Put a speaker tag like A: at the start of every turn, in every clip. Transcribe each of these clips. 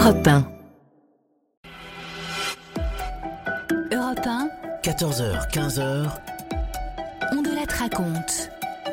A: Europe 1.
B: Europe 1,
C: 14h, 15h,
B: on de la te raconte.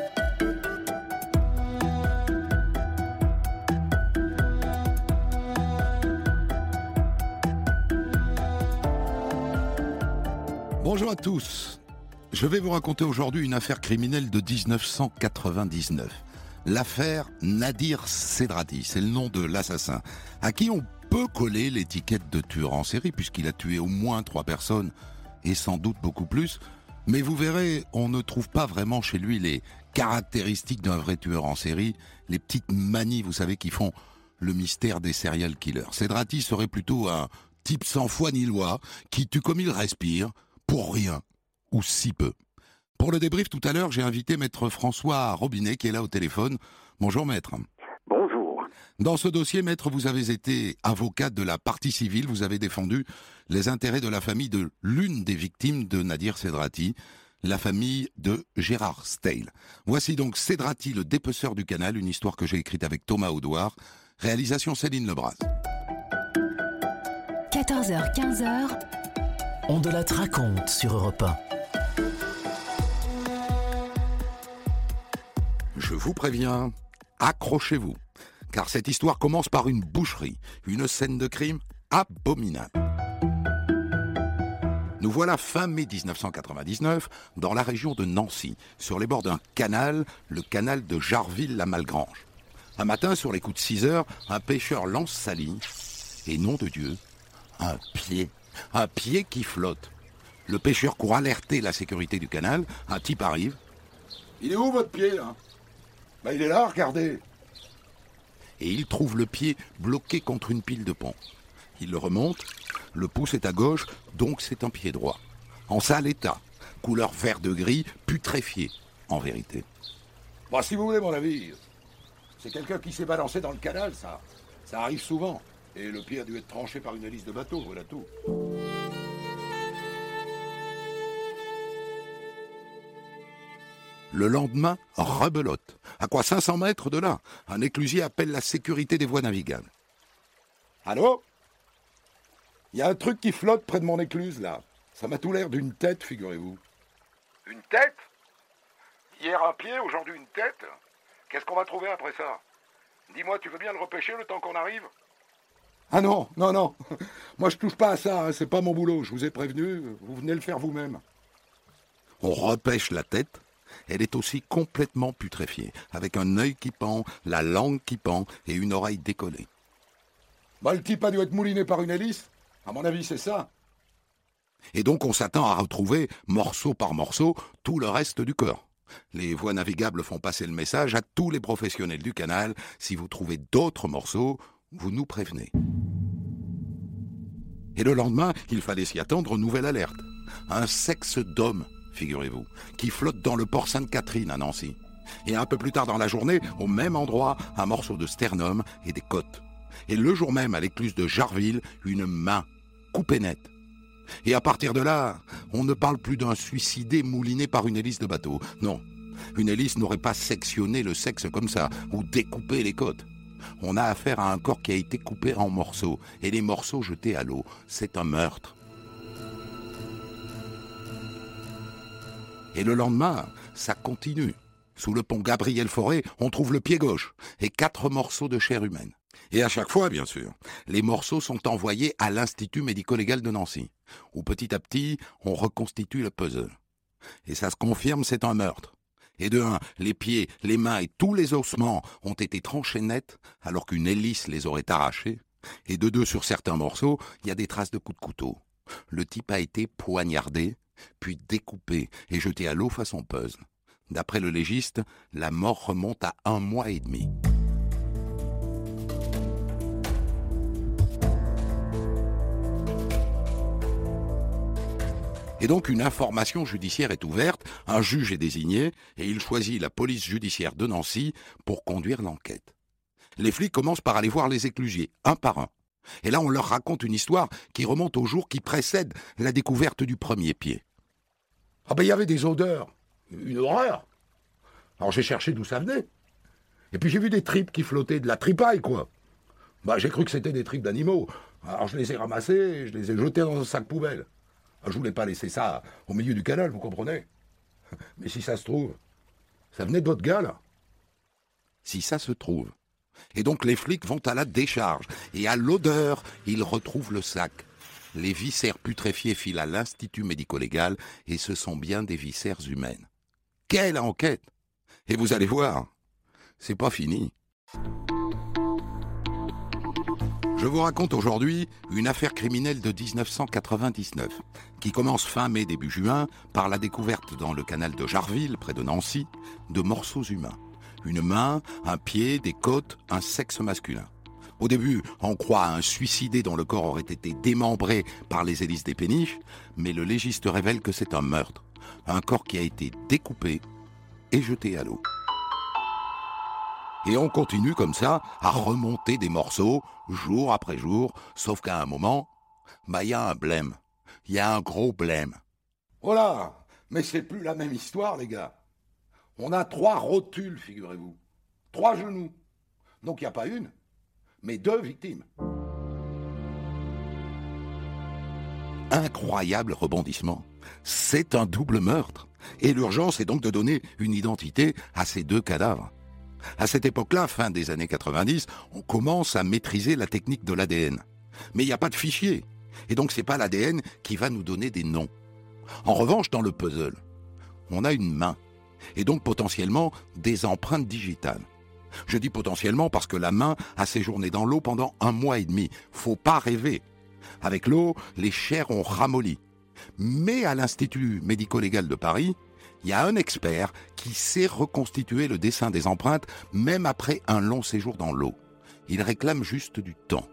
D: Bonjour à tous. Je vais vous raconter aujourd'hui une affaire criminelle de 1999. L'affaire Nadir Sedrati, c'est le nom de l'assassin, à qui on peut coller l'étiquette de tueur en série, puisqu'il a tué au moins 3 personnes, et sans doute beaucoup plus. Mais vous verrez, on ne trouve pas vraiment chez lui les caractéristiques d'un vrai tueur en série, les petites manies, vous savez, qui font le mystère des serial killers. Sedrati serait plutôt un type sans foi ni loi, qui tue comme il respire, pour rien, ou si peu. Pour le débrief tout à l'heure, j'ai invité maître François Robinet qui est là au téléphone. Bonjour maître.
E: Bonjour.
D: Dans ce dossier, maître, vous avez été avocat de la partie civile, vous avez défendu les intérêts de la famille de l'une des victimes de Nadir Sedrati, la famille de Gérard Steil. Voici donc Sedrati, le dépeceur du canal, une histoire que j'ai écrite avec Thomas Audouard, réalisation Céline Lebras.
B: 14h, 15h,
C: on de la te raconte sur Europe 1.
D: Je vous préviens, accrochez-vous, car cette histoire commence par une boucherie, une scène de crime abominable. Nous voilà fin mai 1999, dans la région de Nancy, sur les bords d'un canal, le canal de Jarville-la-Malgrange. Un matin, sur les coups de 6 heures, un pêcheur lance sa ligne, et nom de Dieu, un pied qui flotte. Le pêcheur court alerter la sécurité du canal, un type arrive. « Il est où votre pied, là ?»« Il est là, regardez !» Et il trouve le pied bloqué contre une pile de pont. Il le remonte, le pouce est à gauche, donc c'est un pied droit. En sale état, couleur vert de gris, putréfié, en vérité. Bon, si vous voulez mon avis, c'est quelqu'un qui s'est balancé dans le canal, ça. Ça arrive souvent. Et le pied a dû être tranché par une hélice de bateau, voilà tout. Le lendemain, rebelote. À quoi 500 mètres de là, un éclusier appelle la sécurité des voies navigables. Allô ? Il y a un truc qui flotte près de mon écluse, là. Ça m'a tout l'air d'une tête, figurez-vous. Une tête ? Hier un pied, aujourd'hui une tête ? Qu'est-ce qu'on va trouver après ça ? Dis-moi, tu veux bien le repêcher le temps qu'on arrive ? Ah non. Moi je touche pas à ça, hein. C'est pas mon boulot, je vous ai prévenu, vous venez le faire vous-même. On repêche la tête. Elle est aussi complètement putréfiée, avec un œil qui pend, la langue qui pend et une oreille décollée. Le type a dû être mouliné par une hélice. À mon avis, c'est ça. Et donc, on s'attend à retrouver, morceau par morceau, tout le reste du corps. Les voies navigables font passer le message à tous les professionnels du canal. Si vous trouvez d'autres morceaux, vous nous prévenez. Et le lendemain, il fallait s'y attendre, nouvelle alerte. Un sexe d'homme, figurez-vous, qui flotte dans le port Sainte-Catherine à Nancy. Et un peu plus tard dans la journée, au même endroit, un morceau de sternum et des côtes. Et le jour même, à l'écluse de Jarville, une main coupée nette. Et à partir de là, on ne parle plus d'un suicidé mouliné par une hélice de bateau. Non, une hélice n'aurait pas sectionné le sexe comme ça, ou découpé les côtes. On a affaire à un corps qui a été coupé en morceaux, et les morceaux jetés à l'eau. C'est un meurtre. Et le lendemain, ça continue. Sous le pont Gabriel-Fauré, on trouve le pied gauche et 4 morceaux de chair humaine. Et à chaque fois, bien sûr, les morceaux sont envoyés à l'Institut médico-légal de Nancy, où petit à petit, on reconstitue le puzzle. Et ça se confirme, c'est un meurtre. Et de un, les pieds, les mains et tous les ossements ont été tranchés nets, alors qu'une hélice les aurait arrachés. Et de deux, sur certains morceaux, il y a des traces de coups de couteau. Le type a été poignardé, puis découpé et jeté à l'eau façon puzzle. D'après le légiste, la mort remonte à 1 mois et demi. Et donc une information judiciaire est ouverte, un juge est désigné et il choisit la police judiciaire de Nancy pour conduire l'enquête. Les flics commencent par aller voir les éclusiers, un par un. Et là, on leur raconte une histoire qui remonte au jour qui précède la découverte du premier pied. Il y avait des odeurs, une horreur. Alors j'ai cherché d'où ça venait. Et puis j'ai vu des tripes qui flottaient, de la tripaille, quoi. J'ai cru que c'était des tripes d'animaux. Alors je les ai ramassés et je les ai jetés dans un sac poubelle. Je voulais pas laisser ça au milieu du canal, vous comprenez? Mais si ça se trouve, ça venait de votre gars, là. Si ça se trouve. Et donc les flics vont à la décharge. Et à l'odeur, ils retrouvent le sac. Les viscères putréfiés filent à l'Institut médico-légal et ce sont bien des viscères humaines. Quelle enquête! Et vous allez voir, c'est pas fini. Je vous raconte aujourd'hui une affaire criminelle de 1999 qui commence fin mai, début juin par la découverte dans le canal de Jarville, près de Nancy, de morceaux humains. Une main, un pied, des côtes, un sexe masculin. Au début, on croit à un suicidé dont le corps aurait été démembré par les hélices des péniches, mais le légiste révèle que c'est un meurtre. Un corps qui a été découpé et jeté à l'eau. Et on continue comme ça à remonter des morceaux, jour après jour, sauf qu'à un moment, il y a un blême. Il y a un gros blême. Oh là, mais c'est plus la même histoire, les gars. On a 3 rotules, figurez-vous. 3 genoux. Donc il n'y a pas une, mais 2 victimes. Incroyable rebondissement. C'est un double meurtre. Et l'urgence est donc de donner une identité à ces 2 cadavres. À cette époque-là, fin des années 90, on commence à maîtriser la technique de l'ADN. Mais il n'y a pas de fichier. Et donc c'est pas l'ADN qui va nous donner des noms. En revanche, dans le puzzle, on a une main. Et donc potentiellement des empreintes digitales. Je dis potentiellement parce que la main a séjourné dans l'eau pendant 1 mois et demi. Faut pas rêver. Avec l'eau, les chairs ont ramolli. Mais à l'Institut médico-légal de Paris, il y a un expert qui sait reconstituer le dessin des empreintes même après un long séjour dans l'eau. Il réclame juste du temps.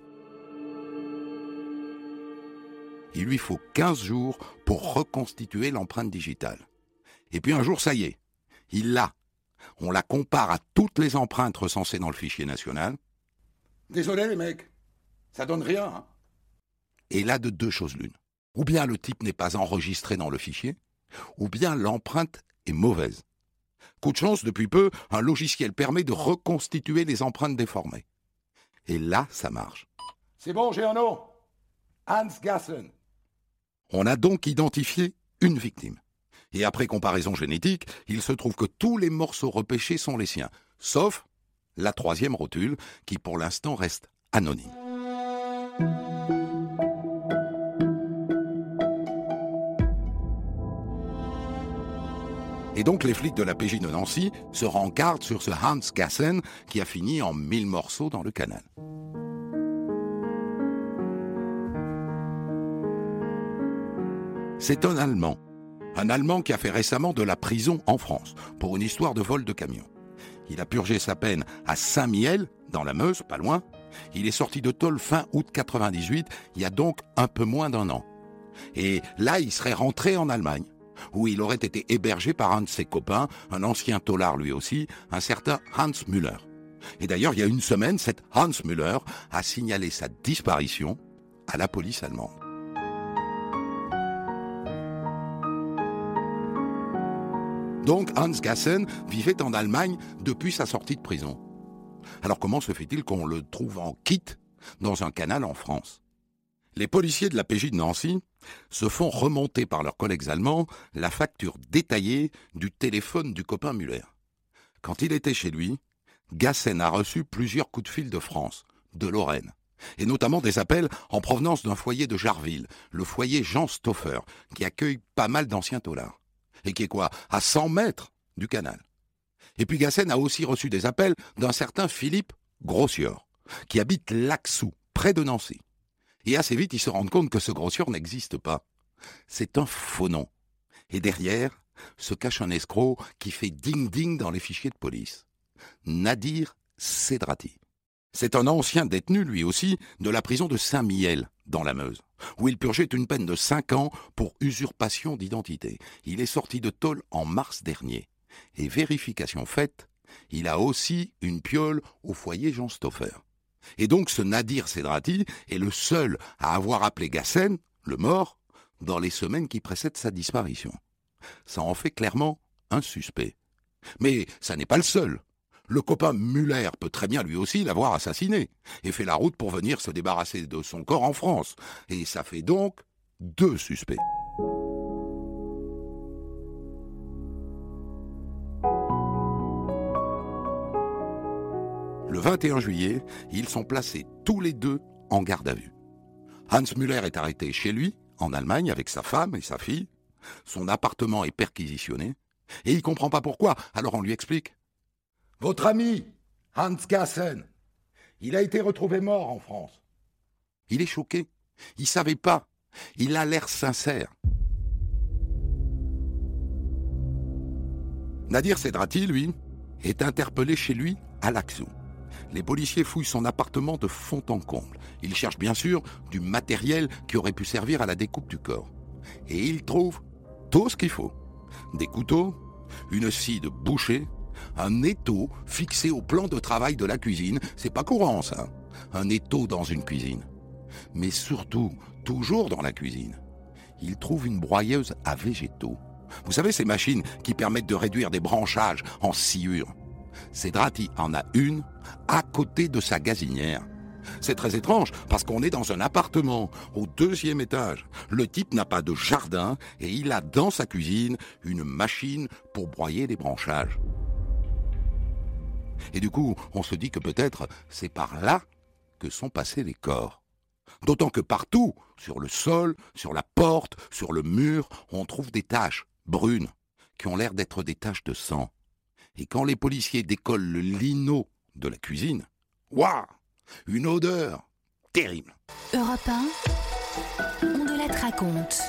D: Il lui faut 15 jours pour reconstituer l'empreinte digitale. Et puis un jour, ça y est, il l'a. On la compare à toutes les empreintes recensées dans le fichier national. Désolé les mecs, ça donne rien. Hein. Et là, de 2 choses l'une. Ou bien le type n'est pas enregistré dans le fichier, ou bien l'empreinte est mauvaise. Coup de chance, depuis peu, un logiciel permet de reconstituer les empreintes déformées. Et là, ça marche. C'est bon, j'ai un nom. Hans Gassen. On a donc identifié une victime. Et après comparaison génétique, il se trouve que tous les morceaux repêchés sont les siens, sauf la 3e rotule, qui pour l'instant reste anonyme. Et donc les flics de la PJ de Nancy se rencardent sur ce Hans Gassen qui a fini en 1000 morceaux dans le canal. C'est un Allemand qui a fait récemment de la prison en France pour une histoire de vol de camion. Il a purgé sa peine à Saint-Mihiel, dans la Meuse, pas loin. Il est sorti de tôle fin août 98, il y a donc un peu moins d'1 an. Et là, il serait rentré en Allemagne, où il aurait été hébergé par un de ses copains, un ancien taulard lui aussi, un certain Hans Müller. Et d'ailleurs, il y a une semaine, cet Hans Müller a signalé sa disparition à la police allemande. Donc Hans Gassen vivait en Allemagne depuis sa sortie de prison. Alors comment se fait-il qu'on le trouve en kit dans un canal en France? Les policiers de la PJ de Nancy se font remonter par leurs collègues allemands la facture détaillée du téléphone du copain Müller. Quand il était chez lui, Gassen a reçu plusieurs coups de fil de France, de Lorraine, et notamment des appels en provenance d'un foyer de Jarville, le foyer Jean Stauffer, qui accueille pas mal d'anciens taulards. Et qui est quoi? À 100 mètres du canal. Et puis Gassen a aussi reçu des appels d'un certain Philippe Grossior, qui habite Laxou, près de Nancy. Et assez vite, ils se rendent compte que ce Grossior n'existe pas. C'est un faux nom. Et derrière se cache un escroc qui fait ding-ding dans les fichiers de police. Nadir Sedrati. C'est un ancien détenu, lui aussi, de la prison de Saint-Mihiel, dans la Meuse, où il purgeait une peine de 5 ans pour usurpation d'identité. Il est sorti de tôle en mars dernier. Et vérification faite, il a aussi une piole au foyer Jean Stauffer. Et donc ce Nadir Sedrati est le seul à avoir appelé Gassen, le mort, dans les semaines qui précèdent sa disparition. Ça en fait clairement un suspect. Mais ça n'est pas le seul. Le copain Muller peut très bien lui aussi l'avoir assassiné et fait la route pour venir se débarrasser de son corps en France. Et ça fait donc 2 suspects. Le 21 juillet, ils sont placés tous les 2 en garde à vue. Hans Müller est arrêté chez lui, en Allemagne, avec sa femme et sa fille. Son appartement est perquisitionné. Et il ne comprend pas pourquoi, alors on lui explique. « Votre ami, Hans Gassen, il a été retrouvé mort en France. » Il est choqué. Il ne savait pas. Il a l'air sincère. Nadir Sedrati, lui, est interpellé chez lui à Laxou. Les policiers fouillent son appartement de fond en comble. Ils cherchent bien sûr du matériel qui aurait pu servir à la découpe du corps. Et ils trouvent tout ce qu'il faut. Des couteaux, une scie de boucher, un étau fixé au plan de travail de la cuisine. C'est pas courant ça, un étau dans une cuisine. Mais surtout, toujours dans la cuisine, ils trouvent une broyeuse à végétaux. Vous savez, ces machines qui permettent de réduire des branchages en sciure. Sedrati en a une à côté de sa gazinière. C'est très étrange parce qu'on est dans un appartement au 2e étage. Le type n'a pas de jardin et il a dans sa cuisine une machine pour broyer des branchages. Et du coup, on se dit que peut-être c'est par là que sont passés les corps. D'autant que partout, sur le sol, sur la porte, sur le mur, on trouve des taches brunes qui ont l'air d'être des taches de sang. Et quand les policiers décollent le lino de la cuisine, waouh, une odeur terrible.
B: Europe 1, on de la raconte.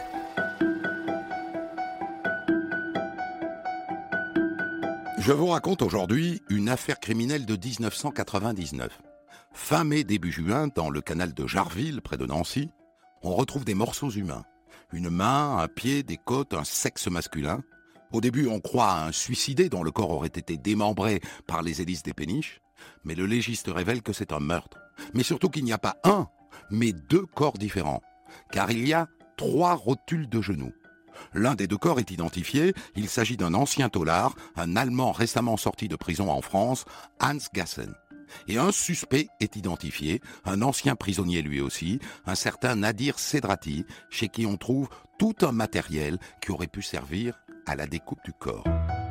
D: Je vous raconte aujourd'hui une affaire criminelle de 1999. Fin mai, début juin, dans le canal de Jarville, près de Nancy, on retrouve des morceaux humains. Une main, un pied, des côtes, un sexe masculin. Au début, on croit à un suicidé dont le corps aurait été démembré par les hélices des péniches, mais le légiste révèle que c'est un meurtre. Mais surtout qu'il n'y a pas un, mais 2 corps différents, car il y a 3 rotules de genoux. L'un des 2 corps est identifié, il s'agit d'un ancien taulard, un Allemand récemment sorti de prison en France, Hans Gassen. Et un suspect est identifié, un ancien prisonnier lui aussi, un certain Nadir Sedrati, chez qui on trouve tout un matériel qui aurait pu servir à la découpe du corps.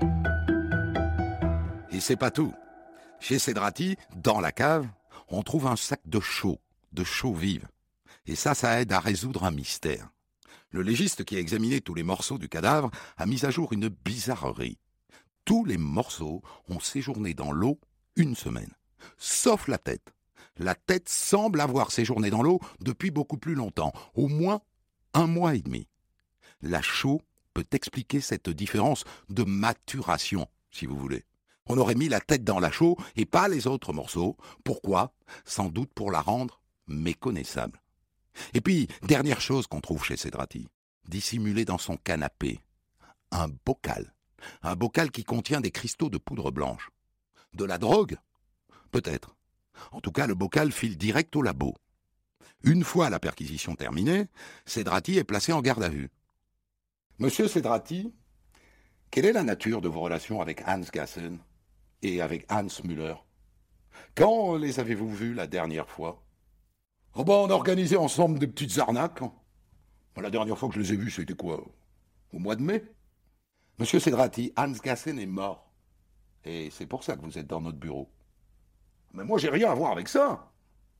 D: Et c'est pas tout. Chez Sedrati, dans la cave, on trouve un sac de chaux vive. Et ça aide à résoudre un mystère. Le légiste qui a examiné tous les morceaux du cadavre a mis à jour une bizarrerie. Tous les morceaux ont séjourné dans l'eau 1 semaine, sauf la tête. La tête semble avoir séjourné dans l'eau depuis beaucoup plus longtemps, au moins 1 mois et demi. La chaux peut expliquer cette différence de maturation, si vous voulez. On aurait mis la tête dans la chaux et pas les autres morceaux. Pourquoi ? Sans doute pour la rendre méconnaissable. Et puis, dernière chose qu'on trouve chez Sedrati, dissimulé dans son canapé, un bocal. Un bocal qui contient des cristaux de poudre blanche. De la drogue ? Peut-être. En tout cas, le bocal file direct au labo. Une fois la perquisition terminée, Sedrati est placé en garde à vue. Monsieur Sedrati, quelle est la nature de vos relations avec Hans Gassen et avec Hans Müller ? Quand les avez-vous vus la dernière fois ? Oh ben, on a organisé ensemble des petites arnaques. La dernière fois que je les ai vus, c'était quoi ? Au mois de mai ? Monsieur Sedrati, Hans Gassen est mort. Et c'est pour ça que vous êtes dans notre bureau. Mais moi, j'ai rien à voir avec ça.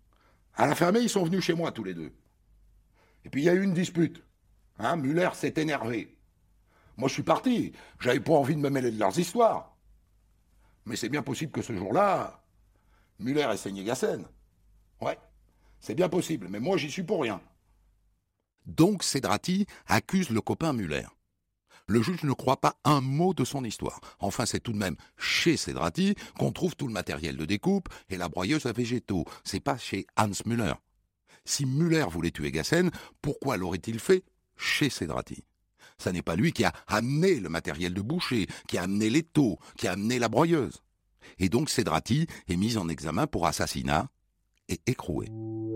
D: À la fermée, ils sont venus chez moi tous les 2. Et puis, il y a eu une dispute. Müller s'est énervé. Moi, je suis parti. J'avais pas envie de me mêler de leurs histoires. Mais c'est bien possible que ce jour-là, Müller ait saigné Gassen. Ouais, c'est bien possible, mais moi, j'y suis pour rien. Donc, Sedrati accuse le copain Müller. Le juge ne croit pas un mot de son histoire. Enfin, c'est tout de même chez Sedrati qu'on trouve tout le matériel de découpe et la broyeuse à végétaux. C'est pas chez Hans Müller. Si Müller voulait tuer Gassen, pourquoi l'aurait-il fait chez Sedrati ? Ça n'est pas lui qui a amené le matériel de boucher, qui a amené l'étau, qui a amené la broyeuse. Et donc Sedrati est mis en examen pour assassinat et écroué.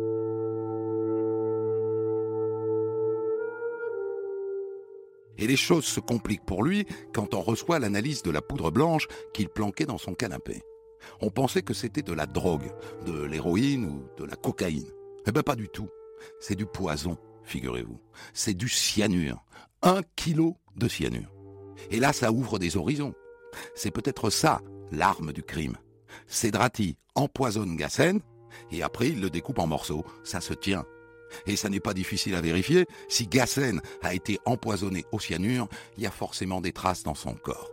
D: Et les choses se compliquent pour lui quand on reçoit l'analyse de la poudre blanche qu'il planquait dans son canapé. On pensait que c'était de la drogue, de l'héroïne ou de la cocaïne. Eh ben pas du tout. C'est du poison, figurez-vous. C'est du cyanure. 1 kilo de cyanure. Et là, ça ouvre des horizons. C'est peut-être ça, l'arme du crime. Sedrati empoisonne Gassen, et après il le découpe en morceaux. Ça se tient. Et ça n'est pas difficile à vérifier. Si Gassen a été empoisonné au cyanure, il y a forcément des traces dans son corps.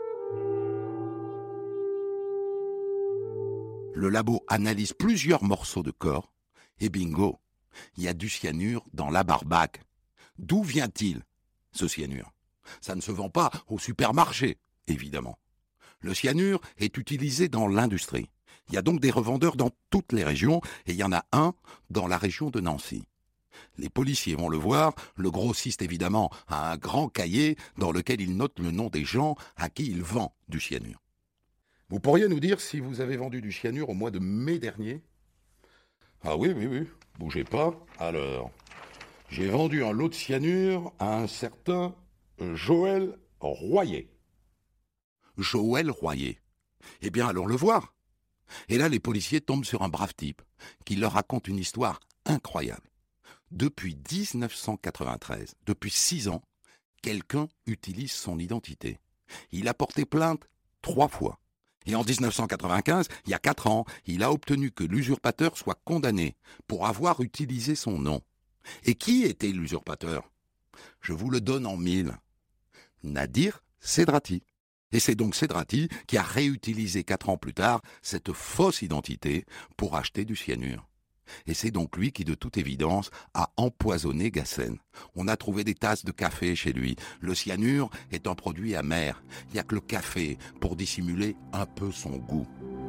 D: Le labo analyse plusieurs morceaux de corps, et bingo, il y a du cyanure dans la barbaque. D'où vient-il, ce cyanure? Ça ne se vend pas au supermarché, évidemment. Le cyanure est utilisé dans l'industrie. Il y a donc des revendeurs dans toutes les régions, et il y en a un dans la région de Nancy. Les policiers vont le voir, le grossiste évidemment a un grand cahier dans lequel il note le nom des gens à qui il vend du cyanure. Vous pourriez nous dire si vous avez vendu du cyanure au mois de mai dernier? Ah oui, bougez pas. Alors, j'ai vendu un lot de cyanure à un certain Joël Royer. Joël Royer. Eh bien, allons le voir. Et là, les policiers tombent sur un brave type qui leur raconte une histoire incroyable. Depuis 1993, depuis 6 ans, quelqu'un utilise son identité. Il a porté plainte 3 fois. Et en 1995, il y a 4 ans, il a obtenu que l'usurpateur soit condamné pour avoir utilisé son nom. Et qui était l'usurpateur? Je vous le donne en 1000. Nadir Sedrati. Et c'est donc Sedrati qui a réutilisé 4 ans plus tard cette fausse identité pour acheter du cyanure. Et c'est donc lui qui, de toute évidence, a empoisonné Gassen. On a trouvé des tasses de café chez lui. Le cyanure est un produit amer. Il n'y a que le café pour dissimuler un peu son goût.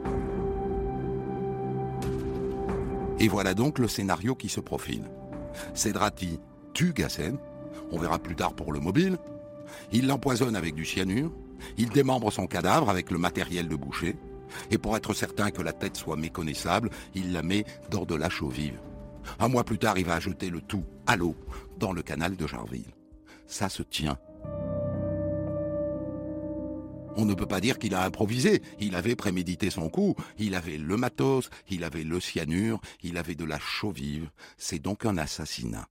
D: Et voilà donc le scénario qui se profile. Sedrati tue Gassen. On verra plus tard pour le mobile. Il l'empoisonne avec du cyanure. Il démembre son cadavre avec le matériel de boucher. Et pour être certain que la tête soit méconnaissable, il la met dans de la chaux vive. Un mois plus tard, il va jeter le tout à l'eau dans le canal de Jarville. Ça se tient. On ne peut pas dire qu'il a improvisé. Il avait prémédité son coup. Il avait le matos, il avait le cyanure, il avait de la chaux vive. C'est donc un assassinat.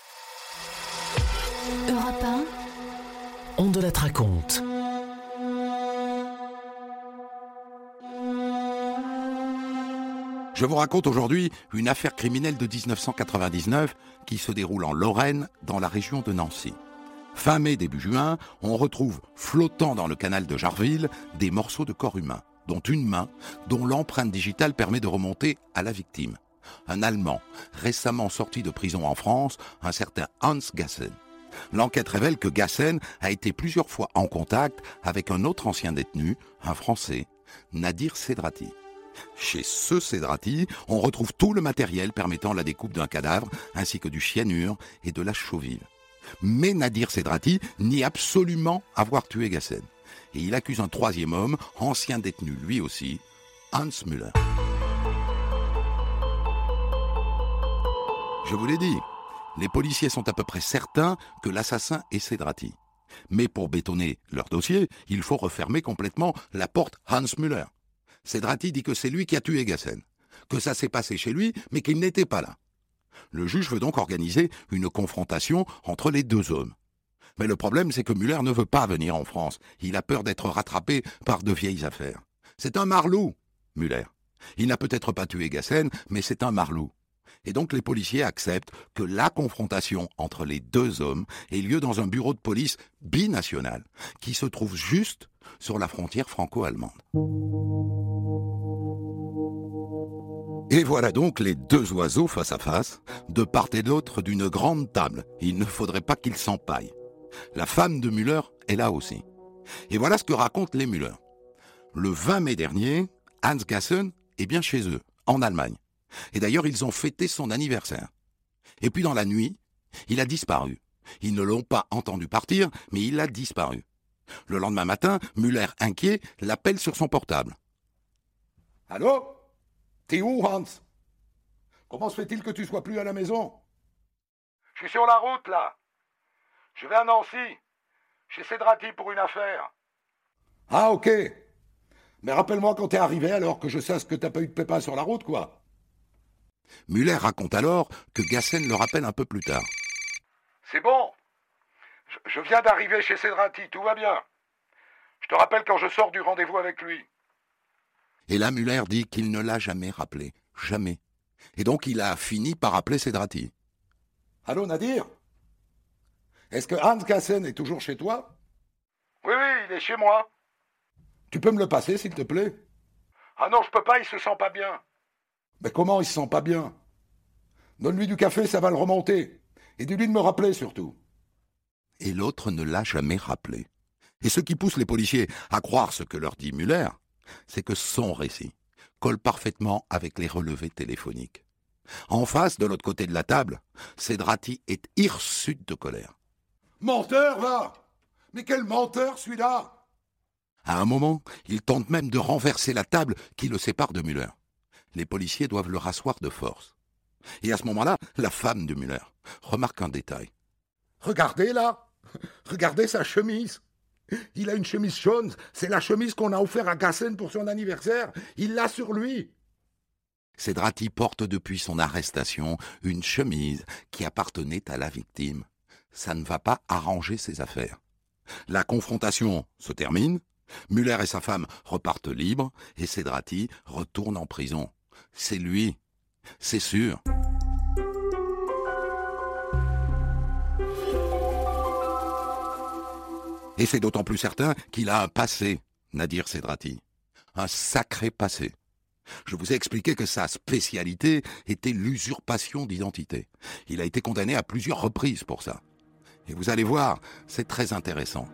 B: Europe 1,
C: On de la raconte.
D: Je vous raconte aujourd'hui une affaire criminelle de 1999 qui se déroule en Lorraine, dans la région de Nancy. Fin mai, début juin, on retrouve flottant dans le canal de Jarville des morceaux de corps humain, dont une main, dont l'empreinte digitale permet de remonter à la victime. Un Allemand, récemment sorti de prison en France, un certain Hans Gassen. L'enquête révèle que Gassen a été plusieurs fois en contact avec un autre ancien détenu, un Français, Nadir Sedrati. Chez ce Sedrati, on retrouve tout le matériel permettant la découpe d'un cadavre, ainsi que du cyanure et de la chaux vive. Mais Nadir Sedrati nie absolument avoir tué Gassen. Et il accuse un troisième homme, ancien détenu lui aussi, Hans Müller. Je vous l'ai dit, les policiers sont à peu près certains que l'assassin est Sedrati. Mais pour bétonner leur dossier, il faut refermer complètement la porte Hans Müller. Sedrati dit que c'est lui qui a tué Gassen, que ça s'est passé chez lui, mais qu'il n'était pas là. Le juge veut donc organiser une confrontation entre les deux hommes. Mais le problème, c'est que Müller ne veut pas venir en France. Il a peur d'être rattrapé par de vieilles affaires. C'est un marlou, Müller. Il n'a peut-être pas tué Gassen, mais c'est un marlou. Et donc les policiers acceptent que la confrontation entre les deux hommes ait lieu dans un bureau de police binational qui se trouve juste sur la frontière franco-allemande. Et voilà donc les deux oiseaux face à face, de part et d'autre d'une grande table. Il ne faudrait pas qu'ils s'empaillent. La femme de Müller est là aussi. Et voilà ce que racontent les Müller. Le 20 mai dernier, Hans Gassen est bien chez eux, en Allemagne. Et d'ailleurs, ils ont fêté son anniversaire. Et puis dans la nuit, il a disparu. Ils ne l'ont pas entendu partir, mais il a disparu. Le lendemain matin, Müller, inquiet, l'appelle sur son portable. « Allô ? T'es où, Hans ? Comment se fait-il que tu sois plus à la maison ? » « Je suis sur la route, là. Je vais à Nancy, chez Sedrati pour une affaire. »« Ah, ok. Mais rappelle-moi quand t'es arrivé alors que je sache que t'as pas eu de pépin sur la route, quoi. Muller raconte alors que Gassen le rappelle un peu plus tard.
A: C'est bon. Je viens d'arriver chez Cedrati, tout va bien. Je te rappelle quand je sors du rendez-vous avec lui.
D: Et là, Muller dit qu'il ne l'a jamais rappelé. Jamais. Et donc, il a fini par appeler Cedrati. Allô, Nadir ? Est-ce que Hans Gassen est toujours chez toi ?
A: Oui, il est chez moi.
D: Tu peux me le passer, s'il te plaît ?
A: Ah non, je peux pas, il se sent pas bien.
D: Mais comment il se sent pas bien ? Donne-lui du café, ça va le remonter. Et dis-lui de me rappeler, surtout. Et l'autre ne l'a jamais rappelé. Et ce qui pousse les policiers à croire ce que leur dit Muller, c'est que son récit colle parfaitement avec les relevés téléphoniques. En face, de l'autre côté de la table, Cedrati est hirsute de colère. « Menteur, va ! Mais quel menteur, celui-là !» À un moment, il tente même de renverser la table qui le sépare de Muller. Les policiers doivent le rasseoir de force. Et à ce moment-là, la femme de Muller remarque un détail. « Regardez là ! Regardez sa chemise ! Il a une chemise jaune, c'est la chemise qu'on a offerte à Gassen pour son anniversaire. Il l'a sur lui. » Cedrati porte depuis son arrestation une chemise qui appartenait à la victime. Ça ne va pas arranger ses affaires. La confrontation se termine, Muller et sa femme repartent libres et Cedrati retourne en prison. C'est lui, c'est sûr. Et c'est d'autant plus certain qu'il a un passé, Nadir Cedrati. Un sacré passé. Je vous ai expliqué que sa spécialité était l'usurpation d'identité. Il a été condamné à plusieurs reprises pour ça. Et vous allez voir, c'est très intéressant.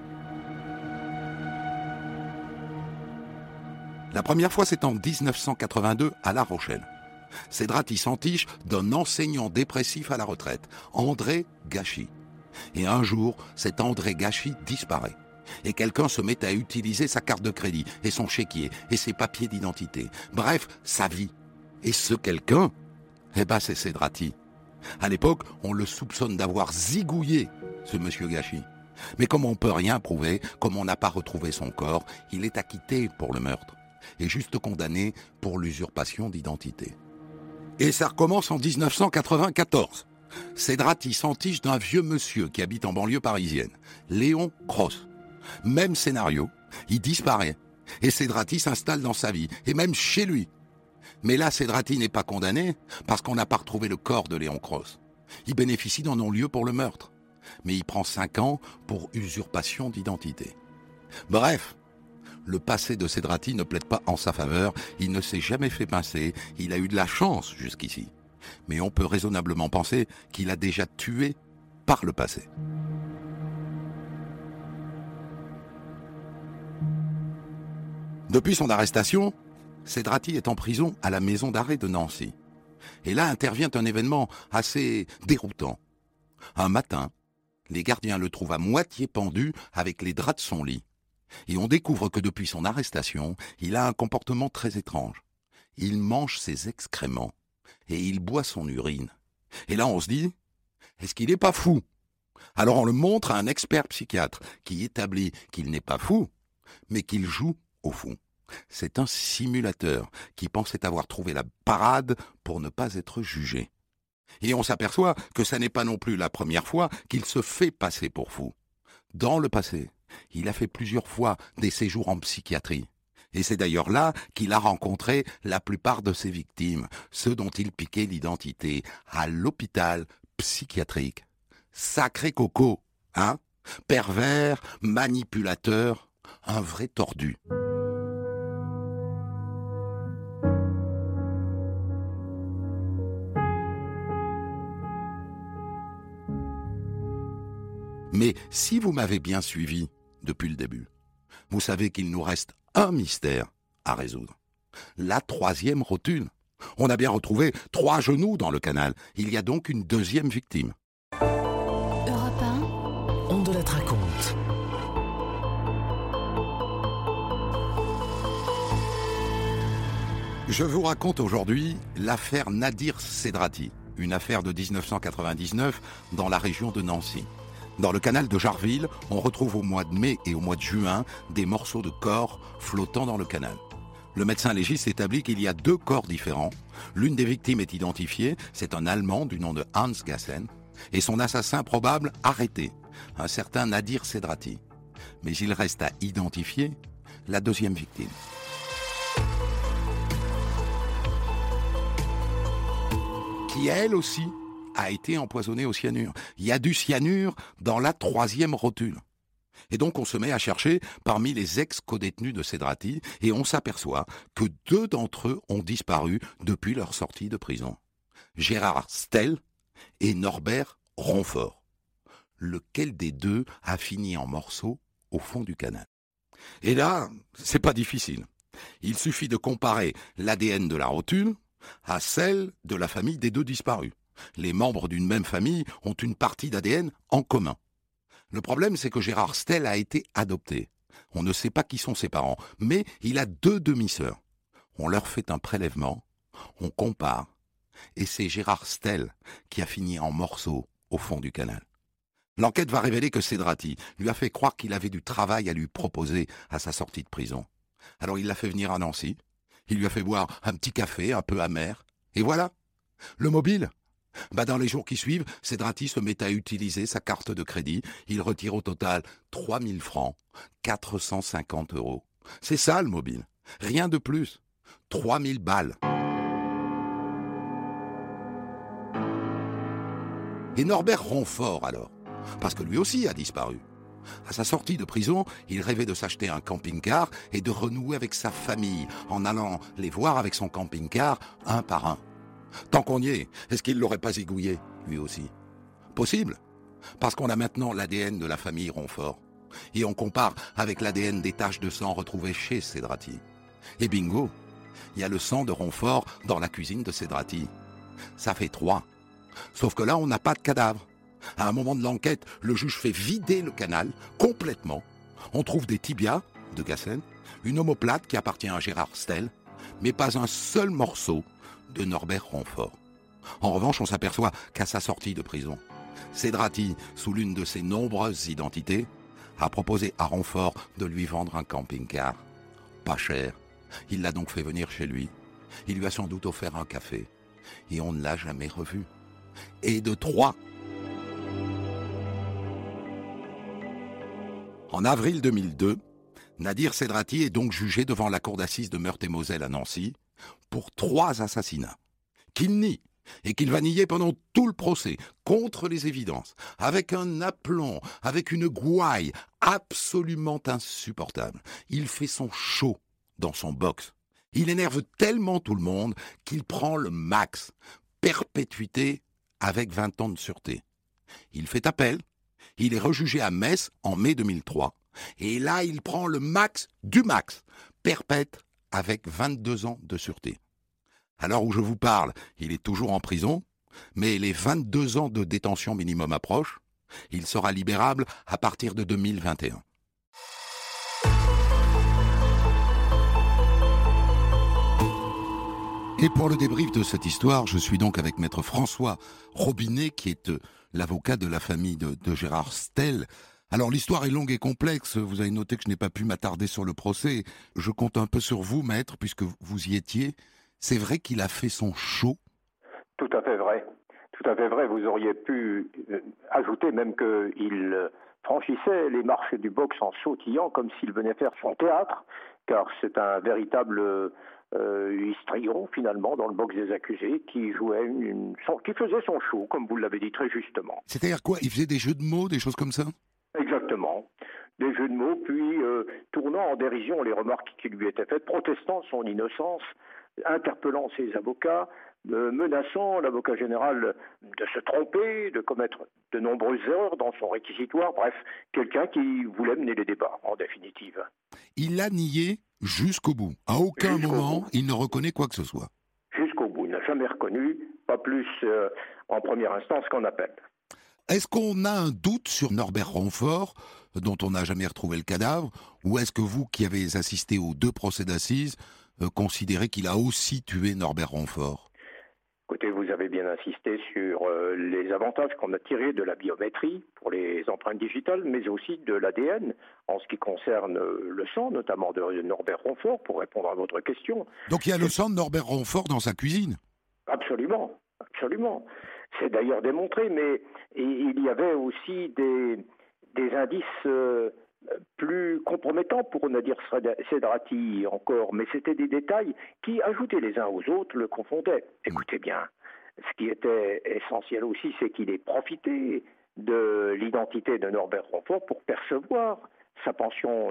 D: La première fois, c'est en 1982 à La Rochelle. Cedrati s'entiche d'un enseignant dépressif à la retraite, André Gachy. Et un jour, cet André Gachy disparaît. Et quelqu'un se met à utiliser sa carte de crédit, et son chéquier, et ses papiers d'identité. Bref, sa vie. Et ce quelqu'un, c'est Cedrati. À l'époque, on le soupçonne d'avoir zigouillé ce monsieur Gachy. Mais comme on ne peut rien prouver, comme on n'a pas retrouvé son corps, il est acquitté pour le meurtre. Et juste condamné pour l'usurpation d'identité. Et ça recommence en 1994. Cedrati s'entiche d'un vieux monsieur qui habite en banlieue parisienne, Léon Cross. Même scénario, il disparaît. Et Cedrati s'installe dans sa vie, et même chez lui. Mais là, Cedrati n'est pas condamné parce qu'on n'a pas retrouvé le corps de Léon Cross. Il bénéficie d'un non-lieu pour le meurtre. Mais il prend 5 ans pour usurpation d'identité. Bref, le passé de Cedrati ne plaide pas en sa faveur. Il ne s'est jamais fait pincer. Il a eu de la chance jusqu'ici. Mais on peut raisonnablement penser qu'il a déjà tué par le passé. Depuis son arrestation, Cedrati est en prison à la maison d'arrêt de Nancy. Et là intervient un événement assez déroutant. Un matin, les gardiens le trouvent à moitié pendu avec les draps de son lit. Et on découvre que depuis son arrestation, il a un comportement très étrange. Il mange ses excréments et il boit son urine. Et là on se dit, est-ce qu'il n'est pas fou ? Alors on le montre à un expert psychiatre qui établit qu'il n'est pas fou, mais qu'il joue au fond. C'est un simulateur qui pensait avoir trouvé la parade pour ne pas être jugé. Et on s'aperçoit que ça n'est pas non plus la première fois qu'il se fait passer pour fou. Dans le passé, il a fait plusieurs fois des séjours en psychiatrie. Et c'est d'ailleurs là qu'il a rencontré la plupart de ses victimes, ceux dont il piquait l'identité, à l'hôpital psychiatrique. Sacré coco, hein ? Pervers, manipulateur, un vrai tordu. Mais si vous m'avez bien suivi depuis le début, vous savez qu'il nous reste un mystère à résoudre. La 3e rotule. On a bien retrouvé 3 genoux dans le canal. Il y a donc une 2e victime.
B: Europe 1,
C: On de la raconte.
D: Je vous raconte aujourd'hui l'affaire Nadir Cedrati, une affaire de 1999 dans la région de Nancy. Dans le canal de Jarville, on retrouve au mois de mai et au mois de juin des morceaux de corps flottant dans le canal. Le médecin légiste établit qu'il y a 2 corps différents. L'une des victimes est identifiée, c'est un Allemand du nom de Hans Gassen, et son assassin probable arrêté, un certain Nadir Sedrati. Mais il reste à identifier la 2e victime. Qui elle aussi a été empoisonnée au cyanure. Il y a du cyanure dans la 3e rotule. Et donc on se met à chercher parmi les ex-codétenus de Sedrati et on s'aperçoit que 2 d'entre eux ont disparu depuis leur sortie de prison. Gérard Stell et Norbert Ronfort. Lequel des 2 a fini en morceaux au fond du canal? Et là, c'est pas difficile. Il suffit de comparer l'ADN de la rotule à celle de la famille des 2 disparus. Les membres d'une même famille ont une partie d'ADN en commun. Le problème, c'est que Gérard Stell a été adopté. On ne sait pas qui sont ses parents, mais il a 2 demi-sœurs. On leur fait un prélèvement, on compare, et c'est Gérard Stell qui a fini en morceaux au fond du canal. L'enquête va révéler que Sedrati lui a fait croire qu'il avait du travail à lui proposer à sa sortie de prison. Alors il l'a fait venir à Nancy, il lui a fait boire un petit café un peu amer, et voilà, le mobile. Dans les jours qui suivent, Sedrati se met à utiliser sa carte de crédit. Il retire au total 3 000 francs, 450 €. C'est ça le mobile, rien de plus. 3 000 balles. Et Norbert Ronfort alors? Parce que lui aussi a disparu. À sa sortie de prison, il rêvait de s'acheter un camping-car et de renouer avec sa famille en allant les voir avec son camping-car un par un. Tant qu'on y est, est-ce qu'il l'aurait pas zigouillé, lui aussi? Possible, parce qu'on a maintenant l'ADN de la famille Ronfort. Et on compare avec l'ADN des taches de sang retrouvées chez Sedrati. Et bingo, il y a le sang de Ronfort dans la cuisine de Sedrati. Ça fait 3. Sauf que là, on n'a pas de cadavre. À un moment de l'enquête, le juge fait vider le canal complètement. On trouve des tibias de Gassen, une omoplate qui appartient à Gérard Stell, mais pas un seul morceau de Norbert Ronfort. En revanche, on s'aperçoit qu'à sa sortie de prison, Sedrati, sous l'une de ses nombreuses identités, a proposé à Ronfort de lui vendre un camping-car. Pas cher. Il l'a donc fait venir chez lui. Il lui a sans doute offert un café. Et on ne l'a jamais revu. Et de 3. En avril 2002, Nadir Sedrati est donc jugé devant la cour d'assises de Meurthe-et-Moselle à Nancy pour 3 assassinats, qu'il nie et qu'il va nier pendant tout le procès, contre les évidences, avec un aplomb, avec une gouaille absolument insupportable. Il fait son show dans son box. Il énerve tellement tout le monde qu'il prend le max, perpétuité avec 20 ans de sûreté. Il fait appel, il est rejugé à Metz en mai 2003, et là il prend le max du max, perpète avec 22 ans de sûreté. À l'heure où je vous parle, il est toujours en prison, mais les 22 ans de détention minimum approchent. Il sera libérable à partir de 2021. Et pour le débrief de cette histoire, je suis donc avec maître François Robinet, qui est l'avocat de la famille de Gérard Stell. Alors l'histoire est longue et complexe, vous avez noté que je n'ai pas pu m'attarder sur le procès. Je compte un peu sur vous, maître, puisque vous y étiez. C'est vrai qu'il a fait son show?
E: Tout à fait vrai. Tout à fait vrai. Vous auriez pu ajouter même qu'il franchissait les marches du box en sautillant comme s'il venait faire son théâtre, car c'est un véritable histrion finalement dans le box des accusés qui jouait qui faisait son show, comme vous l'avez dit très justement.
D: C'est-à-dire quoi? Il faisait des jeux de mots, des choses comme ça?
E: Exactement. Des jeux de mots, puis tournant en dérision les remarques qui lui étaient faites, protestant son innocence, interpellant ses avocats, menaçant l'avocat général de se tromper, de commettre de nombreuses erreurs dans son réquisitoire. Bref, quelqu'un qui voulait mener les débats, en définitive.
D: Il l'a nié jusqu'au bout. À aucun moment, il ne reconnaît quoi que ce soit.
E: Jusqu'au bout. Il n'a jamais reconnu, pas plus en première instance qu'en appel.
D: Est-ce qu'on a un doute sur Norbert Ronfort, dont on n'a jamais retrouvé le cadavre, ou est-ce que vous, qui avez assisté aux 2 procès d'assises, considérez qu'il a aussi tué Norbert Ronfort?
E: Écoutez, vous avez bien insisté sur les avantages qu'on a tirés de la biométrie pour les empreintes digitales, mais aussi de l'ADN en ce qui concerne le sang, notamment de Norbert Ronfort, pour répondre à votre question.
D: Donc il y a le sang de Norbert Ronfort dans sa cuisine?
E: Absolument, absolument. C'est d'ailleurs démontré, mais il y avait aussi des indices plus compromettants pour Nadir Sedrati encore, mais c'était des détails qui, ajoutés les uns aux autres, le confondaient. Écoutez bien, ce qui était essentiel aussi, c'est qu'il ait profité de l'identité de Norbert Ronfort pour percevoir sa pension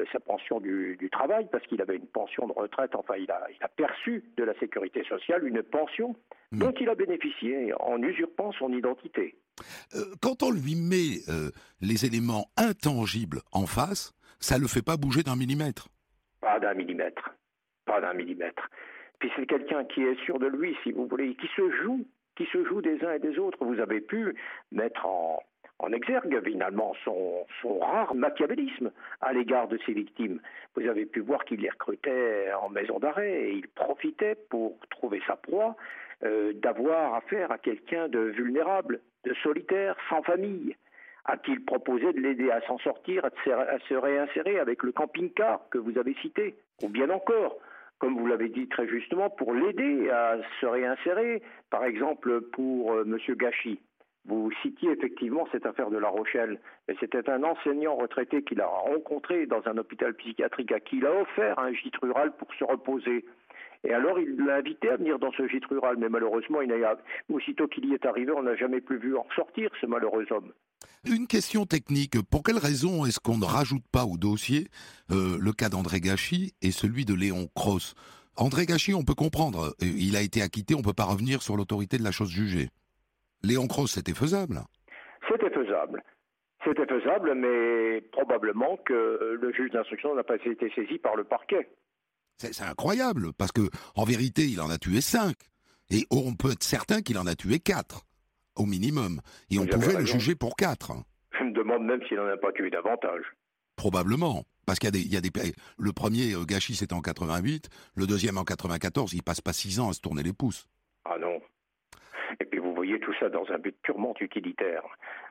E: du travail, parce qu'il avait une pension de retraite, enfin il a perçu de la sécurité sociale une pension dont il a bénéficié en usurpant son identité.
D: Quand on lui met les éléments intangibles en face, ça ne le fait pas bouger d'un millimètre.
E: Pas d'un millimètre. Pas d'un millimètre. Puis c'est quelqu'un qui est sûr de lui, si vous voulez, qui se joue des uns et des autres. Vous avez pu mettre en exergue, finalement, son rare machiavélisme à l'égard de ses victimes. Vous avez pu voir qu'il les recrutait en maison d'arrêt et il profitait pour trouver sa proie d'avoir affaire à quelqu'un de vulnérable, de solitaire, sans famille, à qui il proposait de l'aider à s'en sortir, à se réinsérer avec le camping-car que vous avez cité, ou bien encore, comme vous l'avez dit très justement, pour l'aider à se réinsérer, par exemple pour M. Gachy. Vous citiez effectivement cette affaire de La Rochelle, et c'était un enseignant retraité qu'il a rencontré dans un hôpital psychiatrique à qui il a offert un gîte rural pour se reposer. Et alors il l'a invité à venir dans ce gîte rural, mais malheureusement, aussitôt qu'il y est arrivé, on n'a jamais plus vu en ressortir ce malheureux homme.
D: Une question technique, pour quelle raison est-ce qu'on ne rajoute pas au dossier le cas d'André Gachy et celui de Léon Cros? André Gachy, on peut comprendre, il a été acquitté, on ne peut pas revenir sur l'autorité de la chose jugée. Léon Cros, c'était faisable?
E: C'était faisable, mais probablement que le juge d'instruction n'a pas été saisi par le parquet.
D: C'est incroyable, parce que en vérité, il en a tué 5. Et on peut être certain qu'il en a tué 4, au minimum. Et on pouvait le juger pour 4.
E: Je me demande même s'il n'en a pas tué davantage.
D: Probablement. Parce qu'il y a des... Le premier, Gachy, c'était en 88. Le deuxième, en 94. Il passe pas 6 ans à se tourner les pouces.
E: Ah non. Et puis vous voyez tout ça dans un but purement utilitaire.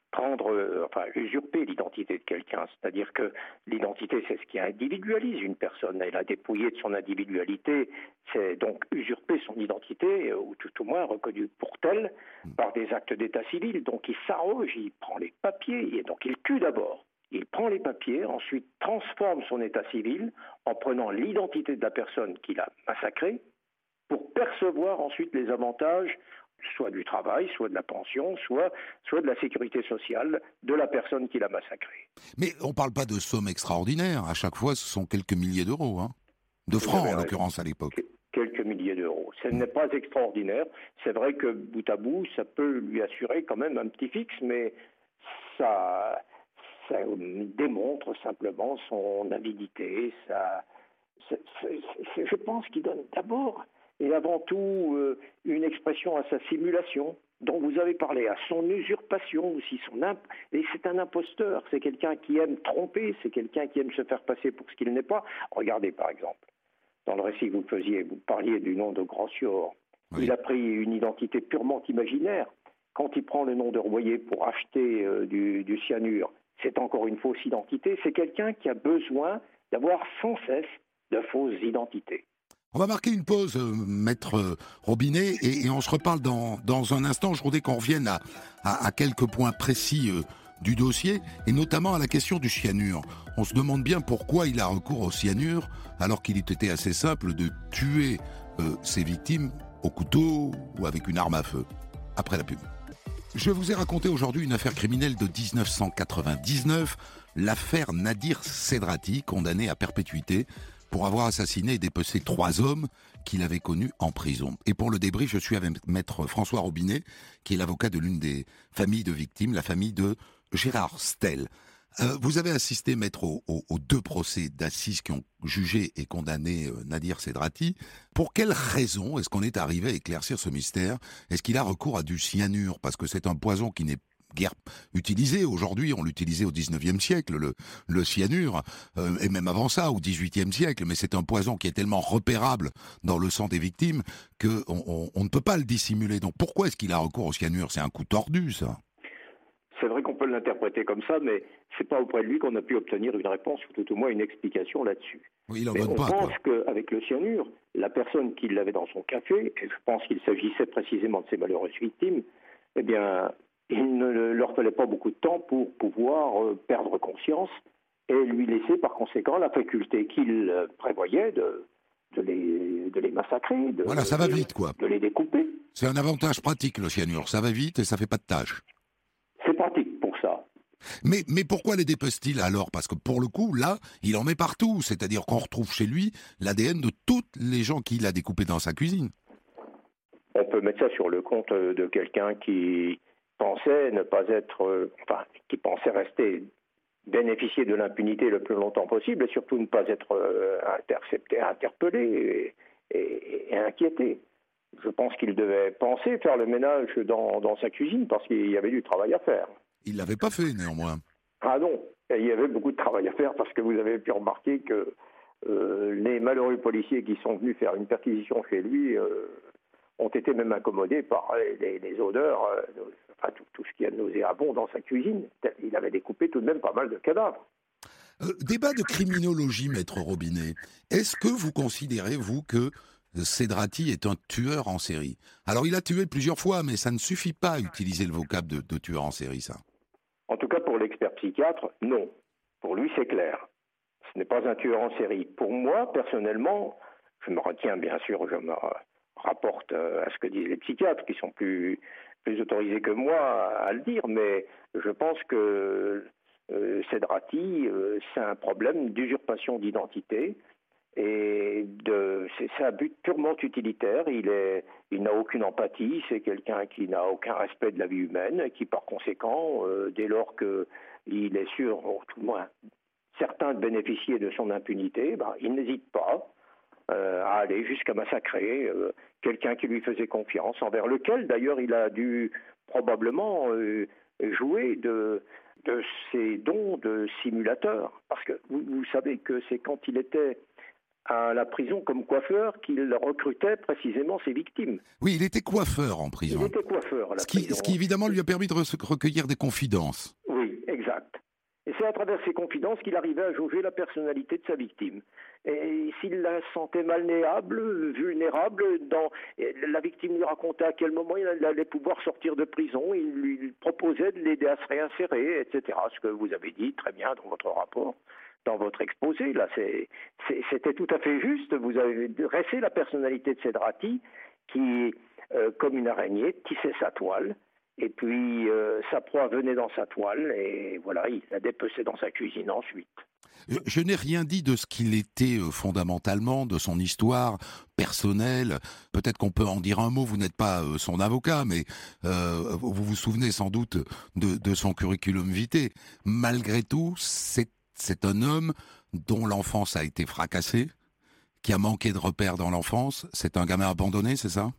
E: Usurper l'identité de quelqu'un. C'est-à-dire que l'identité, c'est ce qui individualise une personne. Et la dépouiller de son individualité, c'est donc usurper son identité, ou tout au moins reconnue pour telle, par des actes d'état civil. Donc il s'arroge, il prend les papiers, et donc il tue d'abord. Il prend les papiers, ensuite transforme son état civil en prenant l'identité de la personne qu'il a massacrée pour percevoir ensuite les avantages soit du travail, soit de la pension, soit de la sécurité sociale de la personne qui l'a massacrée.
D: Mais on ne parle pas de sommes extraordinaires. À chaque fois, ce sont quelques milliers d'euros. De francs, en l'occurrence, à l'époque.
E: Quelques milliers d'euros. Ce n'est pas extraordinaire. C'est vrai que, bout à bout, ça peut lui assurer quand même un petit fixe, mais ça démontre simplement son avidité. Je pense qu'il donne d'abord et avant tout une expression à sa simulation, dont vous avez parlé, à son usurpation aussi. Et c'est un imposteur, c'est quelqu'un qui aime tromper, c'est quelqu'un qui aime se faire passer pour ce qu'il n'est pas. Regardez par exemple, dans le récit que vous parliez du nom de Grandsior. Oui. Il a pris une identité purement imaginaire. Quand il prend le nom de Royer pour acheter du cyanure, c'est encore une fausse identité. C'est quelqu'un qui a besoin d'avoir sans cesse de fausses identités.
D: On va marquer une pause, Maître Robinet, et on se reparle dans un instant. Je voudrais qu'on revienne à quelques points précis du dossier, et notamment à la question du cyanure. On se demande bien pourquoi il a recours au cyanure, alors qu'il était assez simple de tuer ses victimes au couteau ou avec une arme à feu. Après la pub. Je vous ai raconté aujourd'hui une affaire criminelle de 1999, l'affaire Nadir Sedrati, condamné à perpétuité pour avoir assassiné et dépecé 3 hommes qu'il avait connus en prison. Et pour le débrief, je suis avec Maître François Robinet, qui est l'avocat de l'une des familles de victimes, la famille de Gérard Stel. Vous avez assisté, Maître, aux 2 procès d'assises qui ont jugé et condamné Nadir Sedrati. Pour quelle raison est-ce qu'on est arrivé à éclaircir ce mystère? Est-ce qu'il a recours à du cyanure? Parce que c'est un poison qui n'est guère utilisé. Aujourd'hui, on l'utilisait au 19e siècle, le cyanure, et même avant ça, au 18e siècle. Mais c'est un poison qui est tellement repérable dans le sang des victimes qu'on ne peut pas le dissimuler. Donc pourquoi est-ce qu'il a recours au cyanure? C'est un coup tordu, ça.
E: C'est vrai qu'on peut l'interpréter comme ça, mais c'est pas auprès de lui qu'on a pu obtenir une réponse ou tout au moins une explication là-dessus.
D: Oui, il en
E: Mais
D: donne
E: on
D: pas,
E: pense
D: quoi.
E: qu'avec le cyanure, la personne qui l'avait dans son café, et je pense qu'il s'agissait précisément de ces malheureuses victimes, eh bien, il ne leur fallait pas beaucoup de temps pour pouvoir perdre conscience et lui laisser par conséquent la faculté qu'il prévoyait de les massacrer,
D: Voilà, ça va vite, quoi.
E: de les découper.
D: C'est un avantage pratique, le cyanure. Ça va vite et ça fait pas de tâches.
E: C'est pratique pour ça.
D: Mais pourquoi les dépece-t-il alors? Parce que pour le coup, là, il en met partout. C'est-à-dire qu'on retrouve chez lui l'ADN de toutes les gens qu'il a découpés dans sa cuisine.
E: On peut mettre ça sur le compte de quelqu'un qui pensait ne pas être, qui pensait rester bénéficier de l'impunité le plus longtemps possible et surtout ne pas être intercepté, interpellé et inquiété. Je pense qu'il devait penser faire le ménage dans sa cuisine parce qu'il y avait du travail à faire.
D: Il l'avait pas fait, néanmoins.
E: Ah non, il y avait beaucoup de travail à faire parce que vous avez pu remarquer que les malheureux policiers qui sont venus faire une perquisition chez lui ont été même incommodés par les odeurs, tout ce qu'il y a de nauséabond dans sa cuisine. Il avait découpé tout de même pas mal de cadavres.
D: Débat de criminologie, maître Robinet. Est-ce que vous considérez, vous, que Cedrati est un tueur en série? Alors, il a tué plusieurs fois, mais ça ne suffit pas à utiliser le vocable de tueur en série, ça.
E: En tout cas, pour l'expert psychiatre, non. Pour lui, c'est clair. Ce n'est pas un tueur en série. Pour moi, personnellement, je me retiens, bien sûr, je me rapporte à ce que disent les psychiatres, qui sont plus autorisés que moi à le dire, mais je pense que Cedrati, c'est un problème d'usurpation d'identité et c'est un but purement utilitaire. Il n'a aucune empathie, c'est quelqu'un qui n'a aucun respect de la vie humaine et qui, par conséquent, dès lors qu'il est sûr, ou tout le moins certain de bénéficier de son impunité, il n'hésite pas à aller jusqu'à massacrer quelqu'un qui lui faisait confiance, envers lequel d'ailleurs il a dû probablement jouer de ses dons de simulateur. Parce que vous savez que c'est quand il était à la prison comme coiffeur qu'il recrutait précisément ses victimes.
D: Oui, il était coiffeur en prison.
E: Il était coiffeur à la prison.
D: Ce qui évidemment lui a permis de recueillir des confidences.
E: Oui, exact. Et c'est à travers ces confidences qu'il arrivait à jauger la personnalité de sa victime. Et s'il la sentait malléable, vulnérable, la victime lui racontait à quel moment il allait pouvoir sortir de prison, il lui proposait de l'aider à se réinsérer, etc. Ce que vous avez dit très bien dans votre rapport, dans votre exposé. Là, c'était tout à fait juste. Vous avez dressé la personnalité de Cedrati qui, comme une araignée, tissait sa toile. Et puis, sa proie venait dans sa toile, et voilà, il la dépeçait dans sa cuisine ensuite.
D: Je n'ai rien dit de ce qu'il était fondamentalement, de son histoire personnelle. Peut-être qu'on peut en dire un mot, vous n'êtes pas son avocat, mais vous vous souvenez sans doute de son curriculum vitae. Malgré tout, c'est un homme dont l'enfance a été fracassée, qui a manqué de repères dans l'enfance. C'est un gamin abandonné, c'est ça?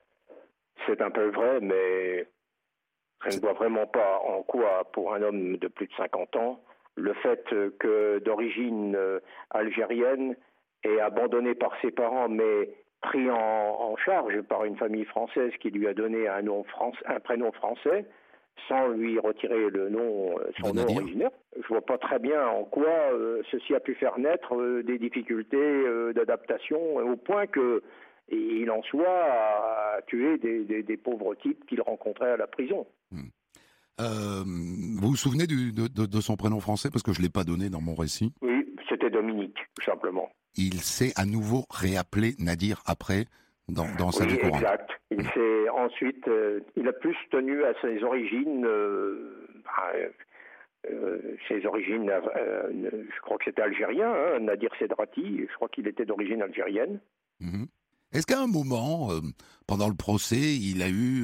E: C'est un peu vrai, mais je ne vois vraiment pas en quoi, pour un homme de plus de 50 ans, le fait que d'origine algérienne et abandonné par ses parents, mais pris en charge par une famille française qui lui a donné un prénom français, sans lui retirer son nom originaire. Je ne vois pas très bien en quoi ceci a pu faire naître des difficultés d'adaptation, au point qu'il en soit à tuer des pauvres types qu'il rencontrait à la prison.
D: Vous vous souvenez de son prénom français, parce que je ne l'ai pas donné dans mon récit?
E: Oui, c'était Dominique, tout simplement.
D: Il s'est à nouveau réappelé Nadir après, dans sa vie courante.
E: Exact. Il s'est ensuite, il a plus tenu à ses origines, je crois que c'était algérien, Nadir Cedrati, je crois qu'il était d'origine algérienne.
D: Mm-hmm. Est-ce qu'à un moment, pendant le procès, il a eu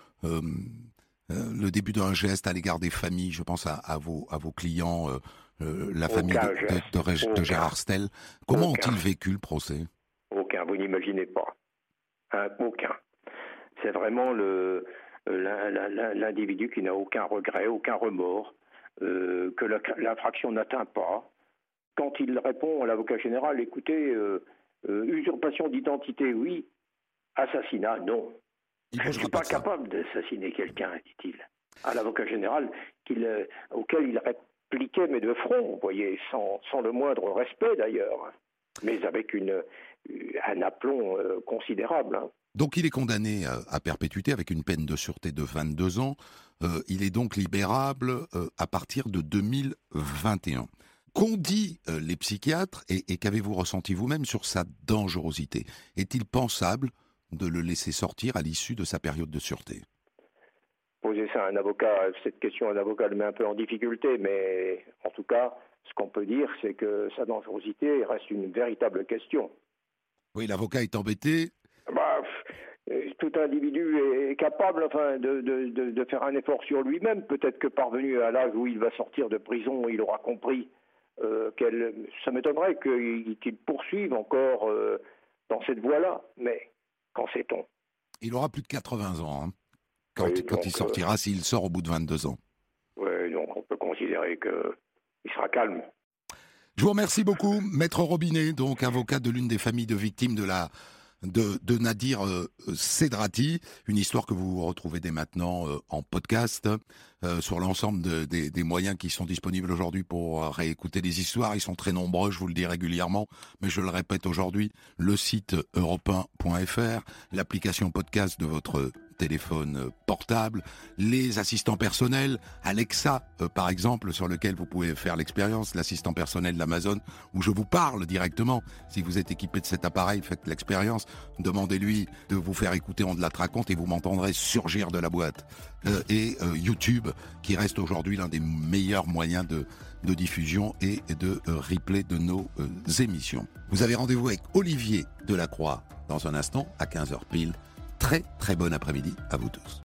D: le début d'un geste à l'égard des familles? Je pense à vos clients, la famille de Gérard Stel. Comment ont-ils vécu le procès?
E: Aucun, vous n'imaginez pas. Aucun. C'est vraiment l'individu qui n'a aucun regret, aucun remords, que l'infraction n'atteint pas. Quand il répond à l'avocat général, écoutez, usurpation d'identité, oui, assassinat, non. Je ne suis pas capable d'assassiner quelqu'un, dit-il, à l'avocat général auquel il répliquait, mais de front, vous voyez, sans le moindre respect d'ailleurs, mais avec un aplomb considérable.
D: Donc il est condamné à perpétuité avec une peine de sûreté de 22 ans. Il est donc libérable à partir de 2021. Qu'ont dit les psychiatres et qu'avez-vous ressenti vous-même sur sa dangerosité? Est-il pensable de le laisser sortir à l'issue de sa période de sûreté?
E: Poser ça à un avocat, cette question, un avocat le met un peu en difficulté, mais en tout cas, ce qu'on peut dire, c'est que sa dangerosité reste une véritable question.
D: Oui, l'avocat est embêté.
E: Tout individu est capable de faire un effort sur lui-même. Peut-être que parvenu à l'âge où il va sortir de prison, il aura compris ça m'étonnerait qu'il poursuive encore dans cette voie-là. Mais qu'en sait-on?
D: Il aura plus de 80 ans quand il sortira, s'il sort au bout de 22 ans. Oui,
E: donc on peut considérer qu'il sera calme.
D: Je vous remercie beaucoup, Maître Robinet, donc avocat de l'une des familles de victimes de Nadir Sedrati, une histoire que vous retrouvez dès maintenant en podcast sur l'ensemble des moyens qui sont disponibles aujourd'hui pour réécouter les histoires. Ils sont très nombreux, je vous le dis régulièrement, mais je le répète aujourd'hui, le site europe1.fr, l'application podcast de votre téléphone portable, les assistants personnels, Alexa par exemple, sur lequel vous pouvez faire l'expérience, l'assistant personnel d'Amazon, où je vous parle directement. Si vous êtes équipé de cet appareil, faites l'expérience, demandez-lui de vous faire écouter On de la raconte et vous m'entendrez surgir de la boîte. Et YouTube, qui reste aujourd'hui l'un des meilleurs moyens de diffusion et de replay de nos émissions. Vous avez rendez-vous avec Olivier Delacroix dans un instant, à 15h pile. Très très bon après-midi à vous tous.